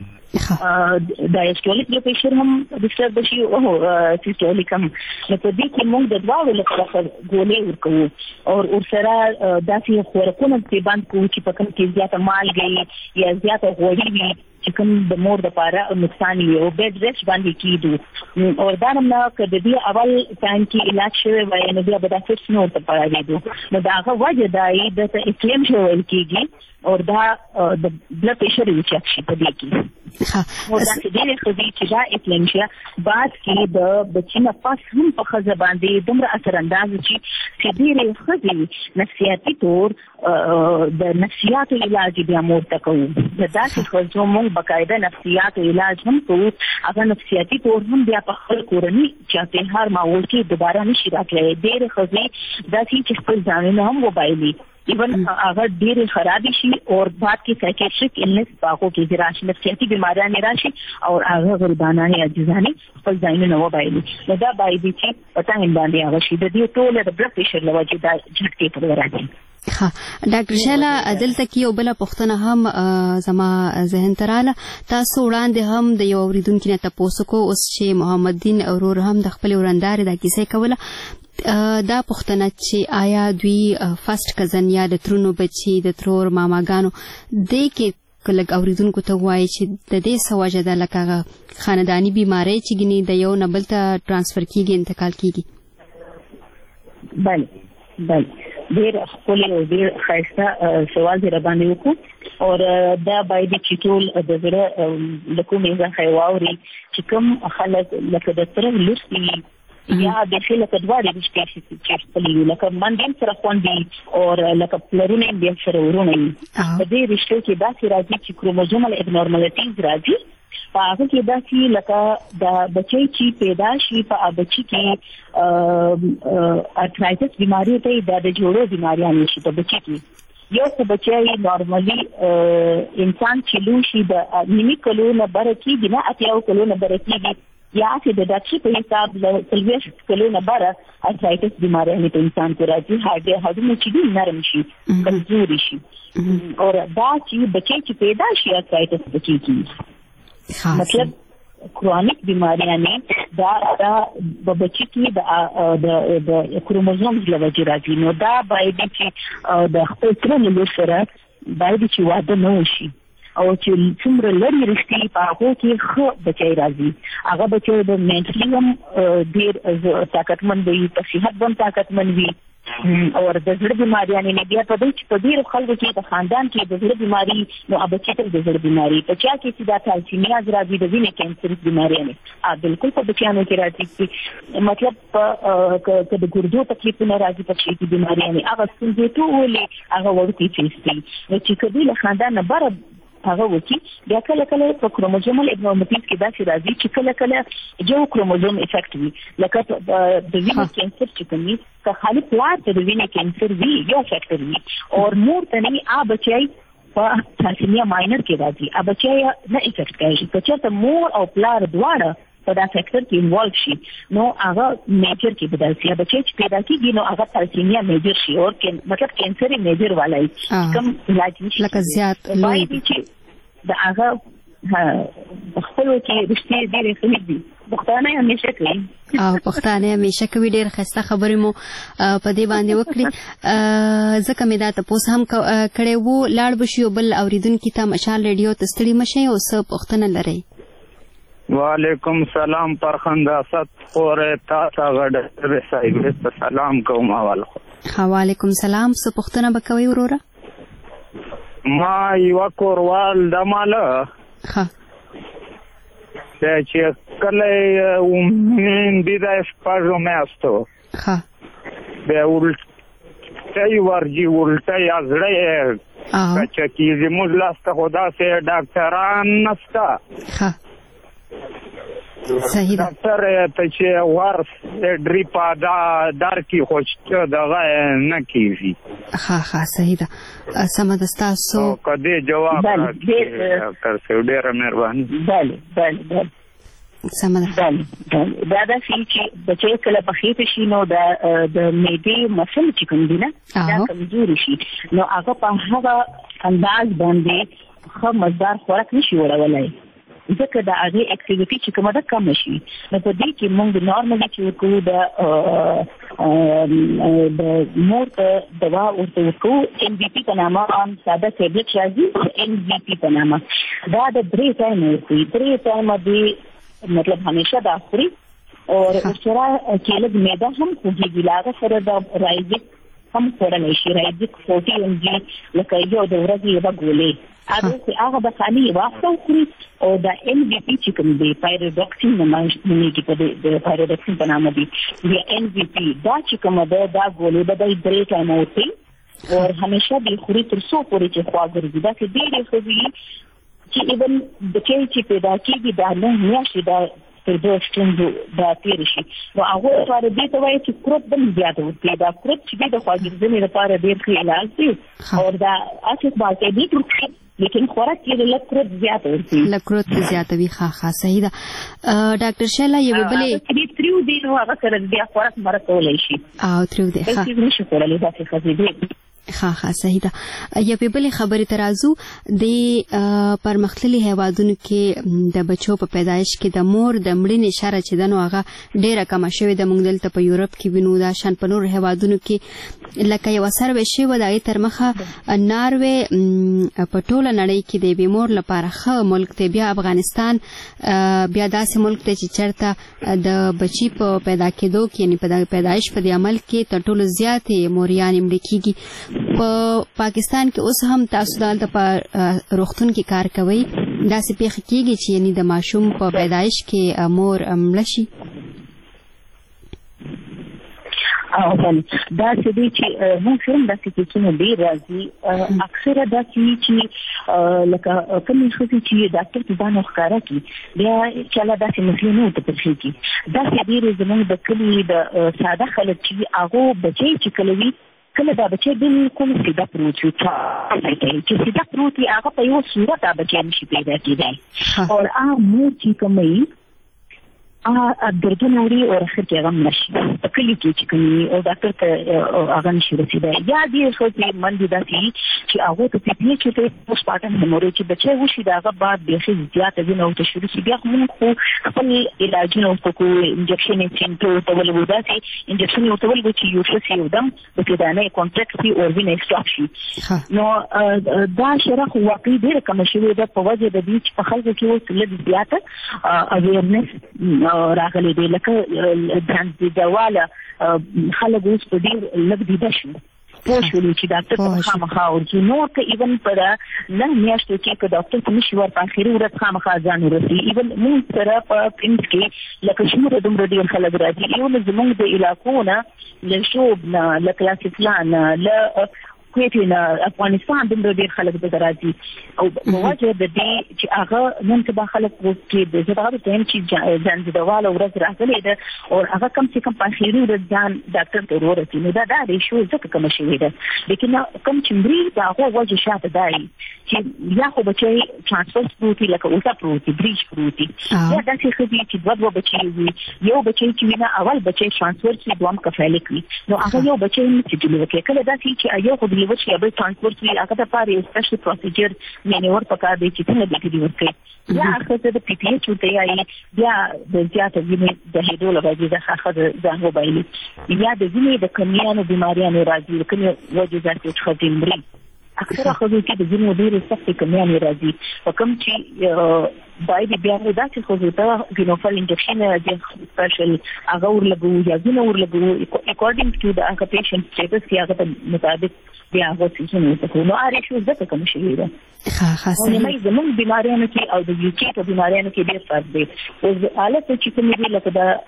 ډایسټولیک بلډ پريشر هم ډیسټرب شي او سیسټولیک هم نو په دې کې موږ د دواړو لپاره ګولې ورکوو او سره داسې خوراکونه په باندې کوو چې په کوم کې زیاته مالګه یا زیاته غوړي وي چې کوم د مور لپاره نقصان وي او بیډ ریسټ باندې کیدو او دا نه کده دی اول ټایم کې علاج شوی وای نو بیا به د فکس نو ته پراوېدو نو دا هغه وجه دی د اسلام شوی کېږي او دا د بلډ پريشر وچت شي په دې کې او دا چې ډېر خدي چې دا اسلام شي بعد کې د بچینه پاس هم په خزه باندې دومره اثر انداز شي چې ډېر خدي نفسیاتي تور د نفسیاتو علاج بیا مور تکو د داسې خزو مونږ باقاعده نفسیاتو علاج هم کوو هغه نفسیاتي تور هم بیا په خپل کورنۍ چاته هر ماحول کې دوباره نشي راغلی ډېر خزي داسې چې خپل ځانونه هم وبایلي ایون اگر ډېر خراب شي او بعد کې سایکیاټریک النس باغو کې راشي نفسیاتي بیماریاں راشي او هغه غریبانه یا جزاني خپل ځانونه وبایلي نو دا باید چې پتا هم باندې هغه شي د دې ټول د بلډ پريشر لوجه دا جټکې پر راځي ها ډاکټر شیلا دلته کې یو بل پوښتنه هم زما ذهن تراله تاسو وړاندې هم د یو اوریدونکو نه تاسو کو اوس چې محمد دین اورور هم د خپل وړاندار د کیسې کوله دا پوښتنه چې آیا دوی فرست کزن یا د ترونو بچي د ترور ماماګانو د کې کله اوریدونکو ته وایي چې د دې سواجه د لکه خاندانی بیماری چې ګني د یو نبل ته ترانسفر کیږي انتقال کیږي بله ډېر خپل او ډېر ښایسته سوال دی را باندې وکړو او دا باید چې ټول د زړه له کومې ځخه واوري چې کوم خلک لکه د تر لوستي یا د خلک دواړي د شپې چې خپل لکه باندې سره خوندي او لکه پلرونه دې سره ورونه په دې رشتو کې داسې راځي چې کروموزومل ابنورمالټیز راځي په هغه کې دا چې لکه دا بچی چې پیدا شي په بچی کې ارترایټس بیماری ته د جوړو بیماریاں شي په بچی کې یو څه بچی نارملی انسان چې لوشي د نیمه کلو نه برکی دی نه اتیاو کلو نه برکی دی یا چې د ډاکټر په حساب له 30 کلو نه بره ارترایټس بیماری په انسان کې راځي هډونه چې نرم شي کمزوري شي او دا چې بچی چې پیدا شي ارترایټس بچی کې مطلب کرونیک بیماریاں نه دا بچی کې د کروموزوم له وجې راځي نو دا باید چې د خپل ترنو سره باید چې واده نه وشي او چې څومره لري رښتې په هغه کې خو بچی راځي هغه بچی د منټلی هم ډېر طاقتمن وي په صحت باندې طاقتمن وي او د زړه بیماریاں نه بیا په دې چې په ډېر خلکو کې د خاندان کې د زړه بیماری نو بچی ته د زړه بیماری په چا کې چې دا تالسیمیا راځي د وینې کینسر بیماریاں نه بالکل په بچیانو کې راځي مطلب که د ګردو تکلیفونه راځي په چې بیماریاں نه هغه څنګه ټول هغه ورته چیستي چې کله له خاندان نه بره هغه وکی بیا کله په کروموزومل ابنورمالیټیز کې دا چې راځي چې کله جو کروموزوم افیکټ وي لکه د وینې کینسر چې کومي که خالي پلات د وینې کینسر وي یو فیکټر وي او مور ته نه بچي په تالسیمیا ماینر کې راځي بچي نه افیکټ کوي چې مور او پلار دواړه په دا فیکټر کې انوالو شي نو هغه میجر کې بدل شي بچي چې پیدا کیږي نو هغه تالسیمیا میجر شي او مطلب کینسر میجر والا کم علاج نشي لکه زیات لوی دا هغه خپل کې رښتیا ډېرې ښې دي پښتانه همیشه کوي پښتانه همیشه کوي ډېر ښایسته خبرې مو په دې باندې وکړي ځکه مې دا تاسو هم کړې وو لاړ بشي بل اوریدونکو ته مشال ریډیو ته ستړي مشي او څه پښتنه لري وعلیکم سلام پرخنده ست اور تاسو غډ صاحب سلام کوم حواله وعلیکم سلام څه پښتنه بکوي وروره ما یو کوروال د ماله ها چې کله ومن دې د شپږو میاشتو ها به ورته ورجی ورته ازړې چې زموږ لاسته خدا سي ډاکټران نستا ها صحیح ده ډاکټر ته چې ورس ډریپا دار کی خوشته دغه نه کیږي ها صحیح ده سم ده تاسو کدی جواب ډاکټر سره ډیر مهرباني بله سم ده دا چې بچي کله په خېټه شي نو د معدې مسل چې کوم دي نه دا کمزوري شي نو هغه په هغه انداز باندې خو مزدار خوراک نشي وړولای ځکه دا هغه اکټیویټي چې کومه ده کم شي نو په دې کې موږ نارملی چې کوو د مور دوا ورته کوو MVP په نامه ان ساده ټابلیټ راځي MVP په نامه دا د 3 ټایم ورته 3 ټایم دی مطلب همیشه دا خوري او سره کېله د معده هم کوږي لاغه سره د رایزیک هم خورل شي رایزیک 40 mg لکه یو د ورځې یو ګولې هغه به خالي واخلو خوري او د MVP چې کوم دی پایروډوکسین نومې کې د پایروډوکسین په نامه دی د MVP دا چې کوم ده دا ګولې به د 3 ټایم ورته او همیشه د خوري تر څو پورې چې خواږه دا چې ډېرې خوږي چې ایون بچی چې پیدا کېږي دا نه میاشتې دا تر 2 ستونزو دا تېر شي نو هغه لپاره دې ته وایي چې کروت به زیات ورته دا کروت چې د خواږه لپاره ډېر ښه علاج دی او دا اصل باندې دې لیکن خوراک کې د لکروت زیات ورته لکروت زیات وي ښه صحیح ده ډاکټر شیلا یو بلې دې تریو دی نو هغه سره بیا خوراک مرکولای شي او تریو دی ښه نشي کولای دا څه خزيدي ها صحیح ده یا په بلې خبرې ترازو د پرمختللي هیوادونو کې د بچو په پیدایش کې د مور د مړینې شره چې دنو هغه ډیره کم شوې د موږ دلته په یورپ کې وینو دا شان په نور هیوادونو کې لکه یو سروې شی و د تر مخه ناروې په ټوله نړۍ کې د بیمور لپاره ښه ملک دی بیا افغانستان بیا داسې ملک دی چې چرته د بچی په پیدا کېدو کې یعنی په پیدایش په عمل کې تر ټولو زیاتې موریان مړ کیږي په پاکستان کې اوس هم تاسو دلته په روغتون کې کار کوي داسې پیښه کیږي چې یعنی د ماشوم په پیدایش کې مور مړ شي دا څه دي چې موږ هم داسې کیسونه ډېر راځي اکثره داسې چې لکه کومې ښځې چې ډاکټر ته ځان ښکاره کړي بیا چاله داسې مسلې نه ورته پېښې کړي داسې ډېرې زموږ د کلي د ساده خلک چې هغو بچی چې کله وي کله دا بچی بالکل سیده پروت وي چې سیده پروت وي هغه په یو صورت دا بچی نشي پیدا کېدی او مور چې کوم وي دردونه وړي او اخر کې هغه نشي په کلي کې چې کومي او ډاکټر ته هغه نشي رسیدای یا دې ښځې منډې داسې چې هغه ته پیپنی چې ته پوسټپارټم هیموریج چې بچی وشي دا هغه بعد بیخي زیاته وینه ورته شروع شي بیا موږ خو خپل علاجونه ورته کوو انجکشن یې چینټو ورته ولګو داسې انجکشن یې ورته ولګو چې یوټرس یې ودم د دانې کانټریکټ شي او وینه اسټاپ شي نو دا شرح واقعي ډېره کمه شوې ده په وجه د دې چې په خلکو کې اوس لږ زیاته اویرنس راغلی دی لکه ځانځدواله خلک اوس په ډېر لږ دیده شو پوه شولو چې ډاکټر ته خامخا ورځو نور که ایون په نه میاشتو کې که ډاکټر ته نشي ور په اخري ورځ خامخا ځان ورسي ایون موږ سره په پرنس کې لکه شموره دومره ډېر خلک راځي ایون زموږ د علاقو نه له شوب نه له کلاسیکلان نه له کویټ نه افغانستان دومره ډېر خلک دلته راځي او په وجه د دې چې هغه نن سبا خلک کې د زه هغه ټایم چې ځانځدواله ورځ راغلې ده او هغه کم چې کم په اخري ورځ ځان ډاکټر ته ورسي نو دا ریشو ځکه کمه شوې ده لیکن کم چې مري د هغو وجه شاته دا چې یا خو بچی ترانسفر پروت وي لکه الټا پروت وي بریج پروت وي یا داسې ښځې چې دوه بچي وي یو بچی چې وي نه اول بچی ترانسفر شي دویم کفالک وي نو هغه یو بچی نشي ډیلیور کوي کله داسې چې یو خو ډیلیور شي یا بل ترانسفر وي هغه لپاره یو سپیشل پروسیجر مینور پکار دی چې څنګه به ډیلیور کوي یا هغه د پی پی ایچ ورته یایي بیا د زیاته وینې د هیډو لپاره د هغه ځان وبایلي یا د وینې د کمیانو بیماریانو راځي د کومې وجه ځکه چې خځې مري اکثره خځو کې د ځینو ډېرې سختې کمیانې راځي په کوم چې باید بیا نو داسې خځو ته ګینوفل انجکشن د سپیشل هغه ورلګو یا ځینو ورلګو اکارډینګ ټو د هغه پیشنټ سټیټس کې هغه ته مطابق بیا هغه سیزن ورته نو اړ شو ځکه کوم شي ده خاصه نو زموږ بیماریانو کې او د یو کې په بیماریانو کې ډېر فرق دی او حالت چې کومې دي لکه دا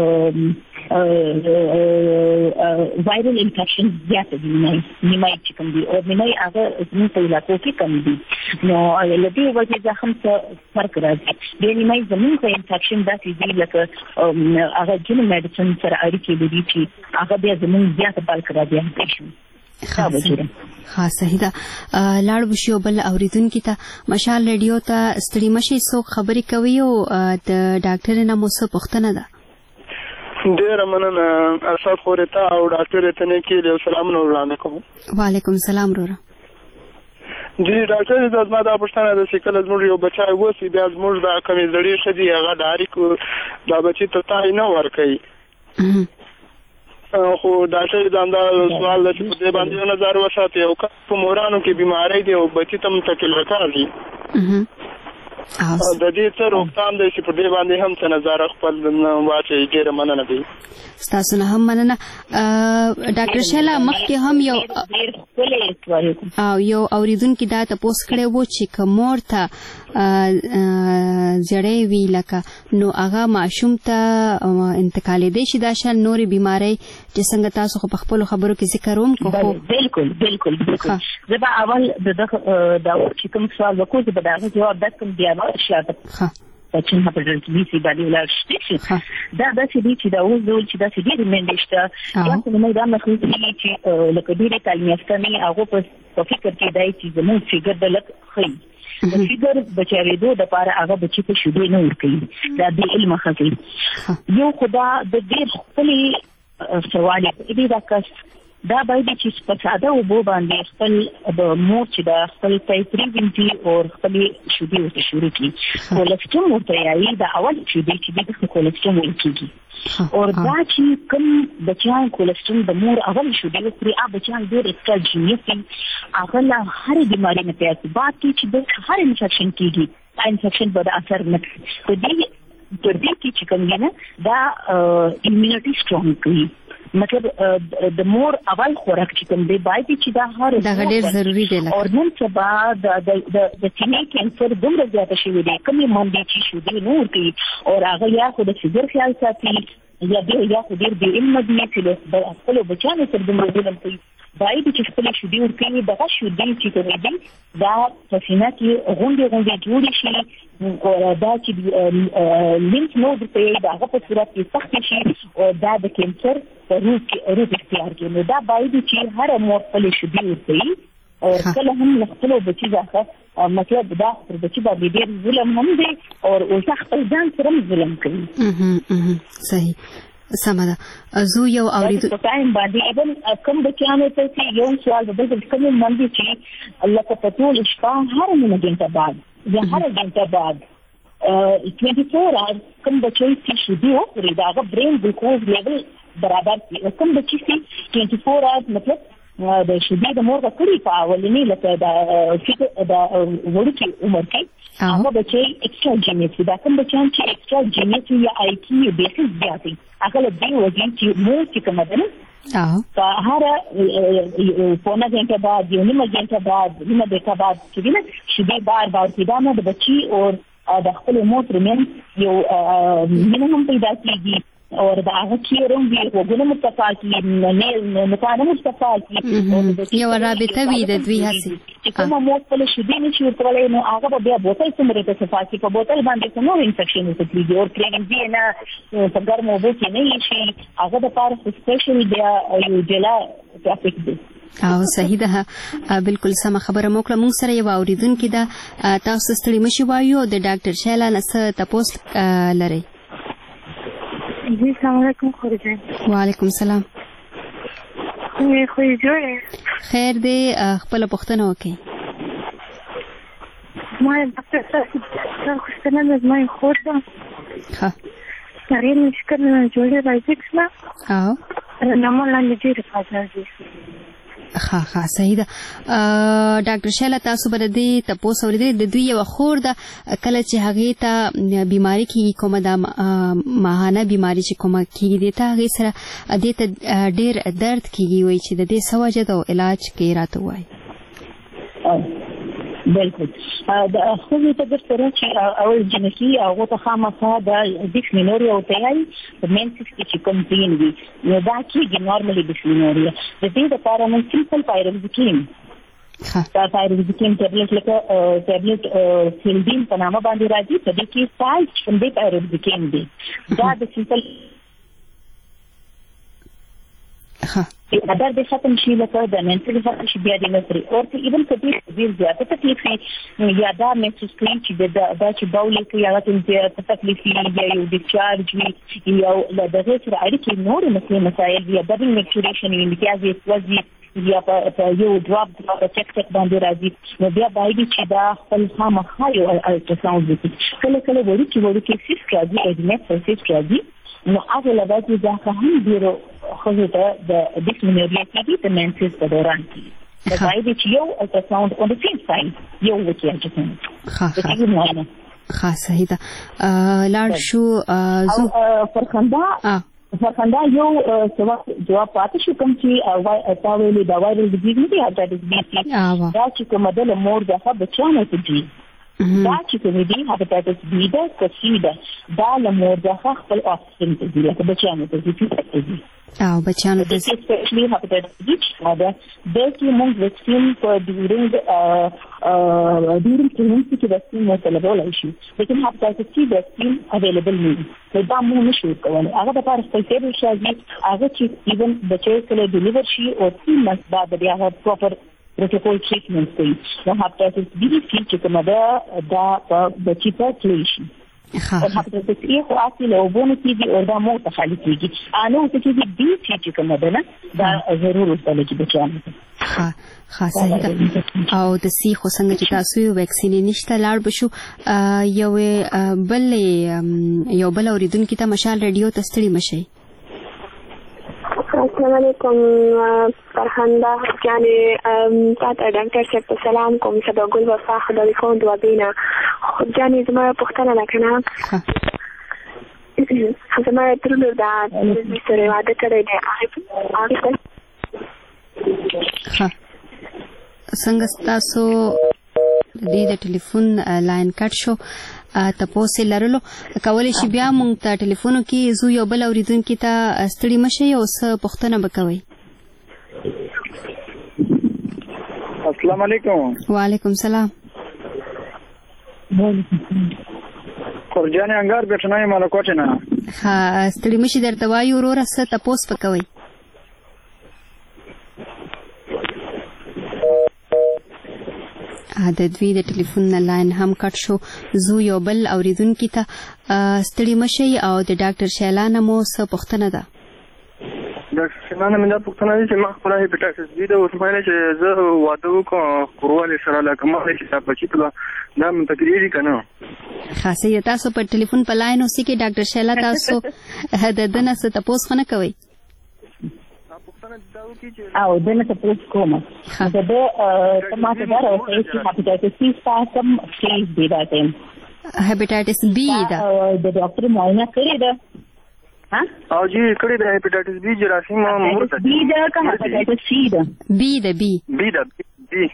وایرل انفیکشن زیاته دي نیمای چې کوم دي او نیمای هغه زموږ په علاقو کې کم دي نو له دې وجې زخم څه فرق راځي د نیمای زموږ په انفیکشن داسې دي لکه هغه جن میډیسن سره اړیکې لري چې هغه بیا زموږ زیاته بالک راځي پیشن صحیح ده لاړ بشو بل اوریدونکو ته مشال ریډیو ته ستړي مشي څوک خبرې کوي او د ډاکټر نه مو څه پوښتنه ده ډېر مننه اسد خورته او ډاکټر ته نه کې له سلام نور وړاندې کوم وعلیکم السلام وروره جی ډاکټر زما دا پوښتنه ده چې کله زموږ یو بچی وسی بیا زموږ د کمې زړې ښځې هغه ډاري کو دا بچی ته تای نه ورکوي خو ډاکټر دا سوال ده چې په دې باندې نظر وساتي او په مورانو کې بیماری دی او بچی ته متکل راځي د دې څه روکثام دی چې په دې باندې هم څه نظر خپل واچي ډېر مننه دی تاسو نه هم مننه ډاکټر شیلا مخکې هم یو اوریدونکو دا تاسو کړه و چې کومور ته زړې وی لکه نو هغه معشوم ته انتقال دی شي دا شان نوري بیماری چې څنګه تاسو په خپل خبرو کې ذکر هم کوو بالکل زه به اول دا چې کوم سوال وکړم زه به دا جواب درکړم بیا شاته چې نه په دې کې باندې ولا شي دا د دې چې دا اوس ډول چې دا چې دې منډشته یا څه نه دا مخکې چې لکه دې تعلیم یافتنی هغه په فکر کې دی چې زموږ فکر د لک خي د فکر بچاوېدو د لپاره هغه بچی په شوبې نه ورکړي دا د علم خاطر یو خدا د دې خپل سوال دې دا کس دا باید چې په ساده اوبو باندې خپل د مور چې د خپل پریوینټي او خپل شوبې ورته شروع کړي کولسټرول ورته یایي دا اول شوبې چې د کولسټرول ورکیږي او دا چې کوم بچیان کولسټرول د مور اول شوبې ورته بچیان ډېر ایکسترا جینیټ هغه له هر بیماری نه پیدا باقي چې د هر انفیکشن کېږي انفیکشن به اثر نه کوي د دې کې چې کوم نه دا ایمونټي سترونګ کوي مطلب د مور اول خوراک چې کوم دی باید چې دا هر ډېر ضروری دی او نن سبا د سینې کینسر دومره زیاته شوی دی کومې باندې چې شو دی نور کوي او هغه یا خو د شوګر خیال ساتي یا ډېر بې علمه دي چې خپلو بچیانو سره دومره ظلم کوي. باید چې خپلې شیدې ورکوي دغه شیدې چې کومې دي دا په سینه کې غونډې جوړې شي دا چې لیمف نود ته د هغه په صورت کې سختې شي او دا د کینسر په روپ اختیار کوي. نو دا باید چې هر مور خپلې شیدې ورکوي او کله هم خپلو بچي ځخه مطلب دا پر بچي باندې ډېر ظلم هم دی او خپل ځان سره ظلم کوي. صحیح سمه ده. زه یو اوریدو په ټایم باندې ایبل کوم بچیانو ته چې یو سوال د بل کوم باندې چې الله په ټول شپه هر منګنټه بعد یا هر غنټه بعد 24 hours کوم بچي چې شدي وکړي دا برین ګلوکوز لیول برابر شي. کوم بچي چې 24 hours مطلب د شدي د مور غوړي په اولنی لکه دا وړوکی عمر کې هغه بچي ایکسترا جینیټ دا کوم بچیان چې ایکسترا جینیټ یا آی کیو بیسس زیاتې هغه د دې وجې چې مور چې کوم ده په هر پونه غنټه بعد یو نیمه غنټه بعد نیمه دقیقه بعد چې دې شدي بار پیدا نه د بچي او د خپل مور ترمن یو مینیمم پیدا کیږي او دا هغه چې رومي وګونو مصطفی کې نه مکانه مصطفی کې یو رابطه وي د دوی هڅې چې کومه مو خپل شیدې نشي ورکولای نو هغه بیا بوتل څومره ته صفاکي په بوتل باندې څنګه انفیکشن وکړي او پرېږدي نه په ګرمو اوبو کې نه شي هغه د پاره سپیشل بیا یو جلا ټاپک دی. او صحیح ده بالکل سم خبره موکړه. مونږ سره یو اوریدونکو دا تاسو ستړي مشي وایو د ډاکټر شیلا نس تاسو لري. جی السلام علیکم خورجان. وعلیکم السلام. خو جوړه خیر دی خپل پوښتنه وکړئ. ما ډاکټر صاحب خوشتنه مې خور ده. ها سره مشکل نه جوړه راځي ښه. او نامو لاندې ډیر فاصله ها صحیح ده. ډاکټر شیلا تاسو بر دې تاسو ورته د دوی یو خور ده کله چې هغه ته بیماری کې کومه د ماهانه بیماری چې کومه کېږي ته هغه سره دې ته ډیر درد کېږي وای چې د دې سوجه او علاج کې راته وای. بالکل دا خو ته د سره چې اول جنسي هغه ته خامخا د ډیسمینوریا او تیاري د مینسس کې کوم دین وي نو دا چې نورمالي ډیسمینوریا د دې لپاره موږ سمپل پایروکسین دا پایروکسین ټابلیټ لکه ټابلیټ فیلډین په نامه باندې راځي په دې کې سایز څنګه پایروکسین دی دا د سمپل اگر د ختم شي لکه د منټل ختم شي بیا د نصري او ته ایون کدي ډیر زیاته تکلیف یا دا محسوس کوي چې دا چې باولې کې یا ته تکلیف یا یو ډیسچارج وي یا دغه سره اړیکې نور مسایل یا دبل میکچوریشن وي امتیازي وځي یا په یو ډراپ چک باندې راځي نو بیا باید چې دا خپل خامخا یو الټراساوند وکړي کله وړي سیس راځي اډمټ سیس راځي نو هغه لږه ځکه هم ډیرو خو ته د ډیسمینوریا کې د مینسس په دوران کې دا باید چې یو الټراساوند اون د سیم ساید یو وکړي چې ها صحیح ده. لاړ شو زو فرخنده یو جواب پاتې شو کوم چې تا ویلي دا وایرل ډیزیز نه دی هپاتایټس بی دا چې کومه د مور د بچانو ته دي دا چې کومې دي هپاتایټس بی دا کسي ده دا له مور د خپل افسن ته دي لکه بچانو ته دي او بچانو ته سپیشلی هپاتایټس بی دا د کې موږ وکسین په ډیورینګ پریګننسي کې وکسین مو طلبول شي لیکن هپاتایټس بی وکسین اویلیبل نه دی دا مو نشو کولای هغه د پاره سپیشل شي هغه چې ایون بچي کله ډیلیور شي او 3 months بعد بیا هغه پراپر پروتوکول ټریټمنټ کوي نو هپاتایټس بی چې کومه دا بچي په کلیشن او هپاتایټس ای خو اصلي له وبونه کېږي او دا مو ته خالي کېږي انو ته چې دې چې کومه ده دا ضرور وسله چې بچانه خاصه او د سی خو څنګه چې تاسو ویکسین نشته لاړ بشو یو بل اوریدونکو ته مشال رادیو تستړي مشي. السلام علیکم فرحانده یعنی تاسو ډاکټر صاحب سلام کوم سبا ګل وفا خدای کوم دوا بینا خو یعنی زما پوښتنه ده کنه زما ترلو دا سره واده کړی دی څنګه تاسو د ټلیفون لاین کټ شو تاسو لرلو کولای شي بیا مونږ ته ټلیفون کې زو یو بل اوریدونکو ته ستړي مشي او څه پوښتنه وکوي. السلام علیکم. وعلیکم سلام. خورجان انګار بټنای مالکوټ نه. ها ستړي مشي درته وایو وروره څه تاسو وکوي. د دوی د ټلیفون لاین هم کټ شو. زو یو بل اوریدونکو ته ستړي مشي او د ډاکټر شیلا نه مو څه پوښتنه ده. ډاکټر شیلا نه مې دا پوښتنه ده چې ما خپل هیپاټایټس بی د اوس باندې چې زه واده وکړم کورواله سره لکه ما چې تاسو چې دا مې تقریری کنه خاصه تاسو په ټلیفون په لاین اوسې کې ډاکټر شیلا تاسو د دنه څه تاسو خنه کوي او دنه تاسو کومه دا تماته دا راوځي چې هیپاټایټس بی تاسو فیس دی راته هیپاټایټس بی دا د ډاکټر معاینه کړی دا او جی کړی دا هیپاټایټس بی جراثیم مرته بی دا که هیپاټایټس سی دا بی بی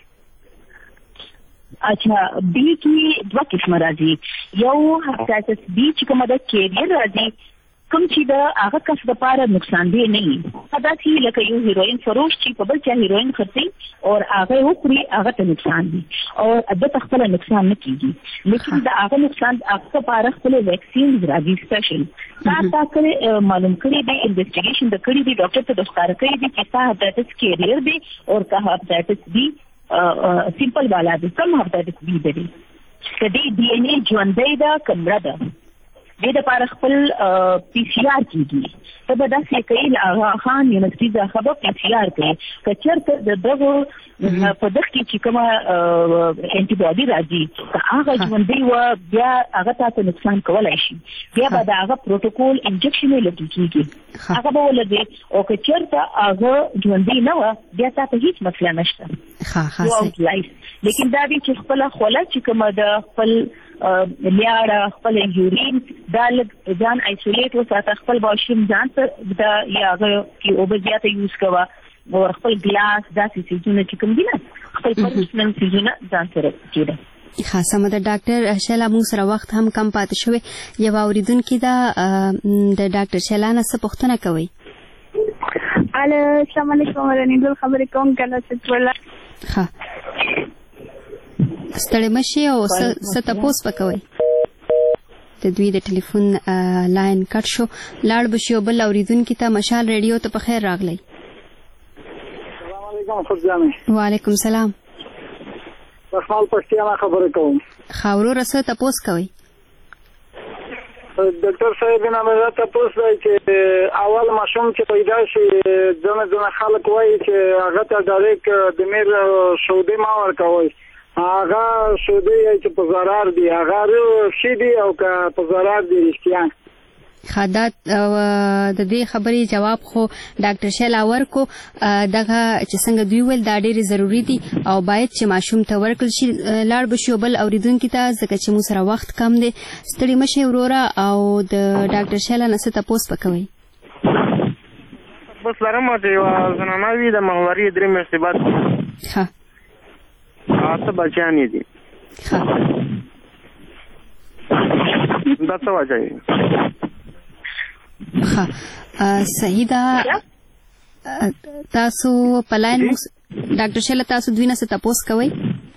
اچھا بی کی دوه قسمه راځي. یو هیپاټایټس بی چې کومه د کیریئر راځي کوم چې د هغه کس لپاره نقصان دی نه وي. دا چې لکه یو هیروین فروش چې په بل چا هیروین خرڅي او هغه وکړي هغه ته نقصان دی او د خپل نقصان نه کیږي. لیکن د هغه نقصان هغه لپاره خپل ویکسین راځي سپیشل تاسو معلوم کړی دی انویسټیګیشن د کړی دی ډاکټر ته د ښکار کړی دی چې تاسو هیپاټایټس کیریئر دی او که هیپاټایټس بی سیمپل والا دی کم هیپاټایټس بی دی کدی ډي ان اے ژوندۍ ده کمره ده د لپاره خپل پی سی آر کیږي ته به داسې کوي هغه خان یونیورسيټي دا خبر پی سی آر کوي کچرته دغه په دغه کې چې کومه انټي باډي راځي هغه ژوندۍ و بیا هغه تاسو نقصان کولای شي بیا به هغه پروتوکول انجکشن لګیږي هغه به ولګي او کچرته هغه ژوندۍ نه و بیا تاسو هیڅ مسله نشته لیکن دا دې چې خپل خوله چې کومه د خپل لیاړه خپل یورین دا ځان ایسولیټ وساته خپل واشروم ځان ته دا یا کې او به زیاته یوز کوه او خپل ګلاس داسې څیزونه چې کوم دي نه خپل پرسنل څیزونه ځان سره کېده. خاصه مده ډاکټر شیلا موږ سره وخت هم کم پاتې شوی. یو اوریدونکو دا د ډاکټر شیلا نه څه پوښتنه کوي. السلام علیکم ورنیدل خبرې کوم کله چې ولا ها ستړي مشي او څه تاسو وکوي. د دوی د ټلیفون لاین کټ شو. لاړ بشي او بل اوریدونکو ته مشال ریډیو ته په خیر راغلی. السلام علیکم خدامه. وعلیکم سلام. خپل پښتیا خبرې کوم. خاورو رسه تاسو کوي. ډاکټر صاحب نه مې تاسو چې اول ماشوم چې پیدا شي ځنه خلک وایي چې هغه ته ډایرک د میر شودې ما ورکوي هغه شودې چې په ضرر دي هغه شي دي او که په ضرر دي رښتیا خدات د دې خبرې جواب خو ډاکټر شیلا ورکو دغه چې څنګه دوی ول دا ډېری ضروری دي او باید چې ماشوم ته ورکړل شي. لاړ بشي بل اوریدونکو ته ځکه چې مو سره وخت کم دی ستړي مشي وروره او د ډاکټر شیلا نه څه تاسو وکوي. بس لرم چې زنانه وي د ماهواري درې میاشتې بعد ها تاسو بچیانې دي ها دا څه وایي ها صحیح ده. تاسو پلاین ډاکټر شیلا تاسو دوی نه څه تاسو کوي.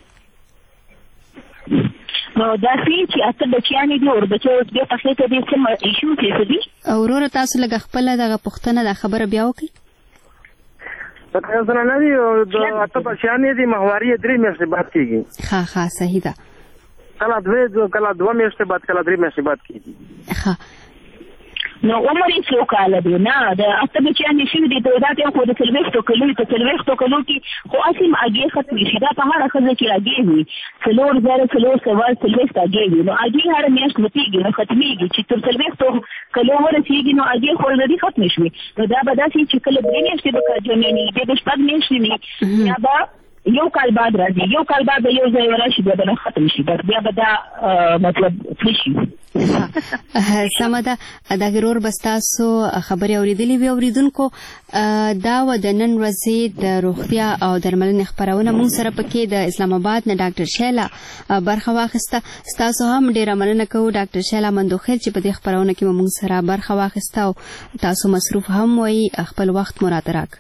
نو دا چې اته بچیانې دي او بچو بیا تاسو ته دې څه ایشو کې دي اورور تاسو لږ خپل دغه پښتنه د خبره بیا وکړي. پکې ځنه نه دي او د اته بچیانې دي ماهواري درې میاشتې بعد کیږي. ها صحیح ده. کله دوه میاشتې بعد کله درې میاشتې بعد کیږي. ها نو عمر یې څو کاله دی نه د اته بچیانې شوي دي ته دا ته خو د څلوېښتو کلو کې خو اصلي اګې ختمې شي دا په هره ښځه کې اګې وي 4,400 اګې وي نو اګې هره میاشت متېږي نو ختمېږي چې تر 400 کلو ورسېږي نو اګې خو اورېډي ختمې شوې نو دا به داسې چې کله 3 میاشتې به جنیني د 6 میاشتې یا به یو کال بعد راځي، یو کال بعد یو ځای راشي بیا به ختم شي، بیا به دا مطلب څه شي. سمه ده. دا ګرور بستاسو خبرې اوریدلې وي اوریدونکو. دا و د نن ورځې د روغتیا او درملنې خپرونه. موږ سره پکې د اسلام آباد نه ډاکټر شیلا برخه واخیسته. ستاسو هم ډیره مننه کوو ډاکټر شیلا مندوخیل چې په دې خپرونه کې موږ سره برخه واخیسته او تاسو مصروف هم وئ، خپل وخت مو راته راک.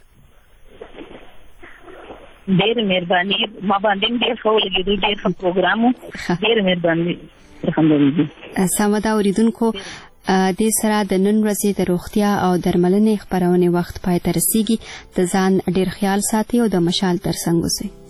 ډېر مهرباني، ما باندې ډېر ښه ولګېدو، ډېر ښه پروګرام و، ډېر مهرباني. سمه ده اوریدونکو، دې سره د نن ورځې د روغتیا او درملنې خپرونې وخت پای ته رسیږي. د ځان ډېر خیال ساتئ او د مشال ترڅنګ اوسئ.